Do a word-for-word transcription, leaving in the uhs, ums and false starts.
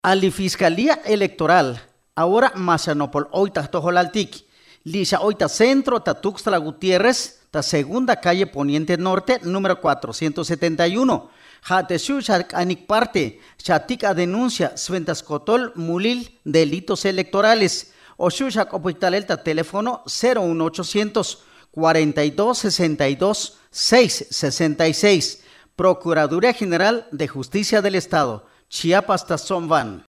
Ali Fiscalía Electoral, ahora Mazanopol, oita Tojolaltic, Lisa oita Centro, ta Tuxtla Gutiérrez, ta Segunda Calle Poniente Norte, número cuatrocientos setenta y uno. Hateshushak Anik Parte, Chatica denuncia, Sventascotol Mulil, delitos electorales. Oshushak Opitalelta, teléfono cero uno ochocientos cuarenta y dos sesenta y dos seiscientos sesenta y seis. Procuraduría General de Justicia del Estado, Chiapas Tazomban.